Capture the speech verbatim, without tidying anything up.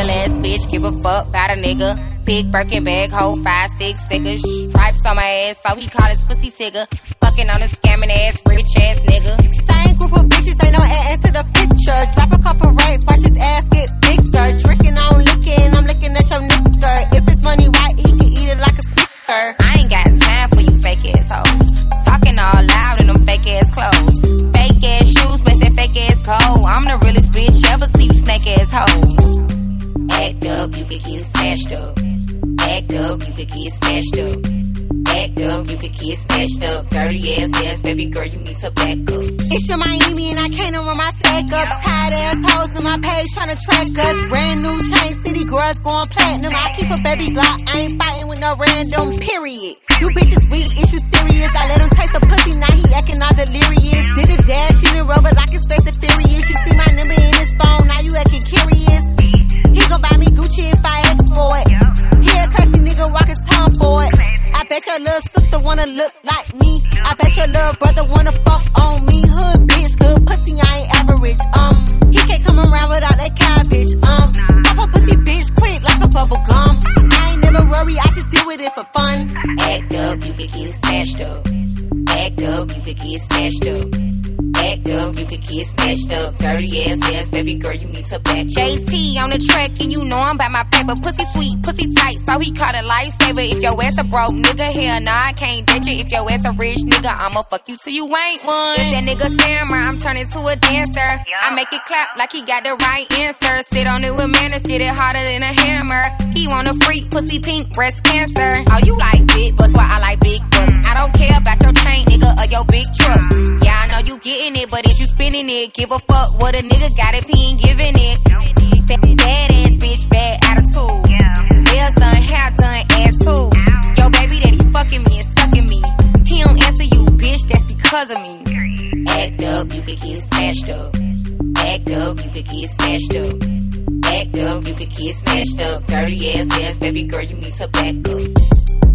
ass bitch, give a fuck about a nigga. Big Birkin bag, hold five, six figures. Stripes on my ass, so he call his pussy tigger. Fucking on a scamming ass, rich ass nigga. Same group of bitches, ain't no add to the picture. Drop a couple racks, watch his ass get bigger. Drinking, I'm licking, I'm looking at your nigga. If it's money right, he can eat it like a snicker. I ain't got time for you fake ass hoes. Talking all loud in them fake ass clothes. Fake ass shoes, match that fake ass cold. I'm the realest bitch ever see you snake ass hoes. Act up, you could get snatched up. Act up, you could get snatched up. Act up, you could get snatched up. Dirty ass ass, baby girl, you need to back up. It's your Miami and I can't run my stack up. Tired ass hoes in my page tryna track us. Brand new chain, city girls going platinum. I keep a baby Glock, I ain't fighting with no random, period. You bitches weak, is you serious? I let him taste the pussy, now he acting all delirious. Did a dash, she done rubber like his face is furious. You see my number in his phone, now you acting curious. He gon' buy me Gucci if I ask for it. He a classy nigga walking tongue for it. I bet your little sister wanna look like me. I bet your little brother wanna fuck on me. Hood bitch, good pussy, I ain't average. Um, he can't come around without that cabbage. Um, pop a pussy bitch quick like a bubble gum. I ain't never worry, I just deal with it for fun. Act up, you could get snatched up. Act up, you could get snatched up. Act up, you could get snatched up. Dirty ass ass, baby girl, you need to back up. J T on the track, and you know I'm by my paper. Pussy sweet, pussy tight, so he called a lifesaver. If your ass a broke nigga, hell nah, I can't ditch it. If your ass a rich nigga, I'ma fuck you till you ain't one. If that nigga scammer, I'm turning to a dancer. I make it clap like he got the right answer. Sit on it with manners, get it harder than a hammer. He want a freak, pussy pink, breast cancer. Oh, you like big butts, well, I like big butts. I don't care about your chain, nigga, or your big truck. Yeah, I know you getting it, but if you spinning it, give a fuck what a nigga got if he ain't giving it. Bad ass bitch, bad attitude. Nails done, hair done, ass too. Yo, baby daddy fucking me and sucking me. He don't answer you, bitch, that's because of me. Act up, you could get snatched up. Act up, you could get snatched up. Act up, you could get snatched up. Dirty ass ass, baby girl, you need to back up.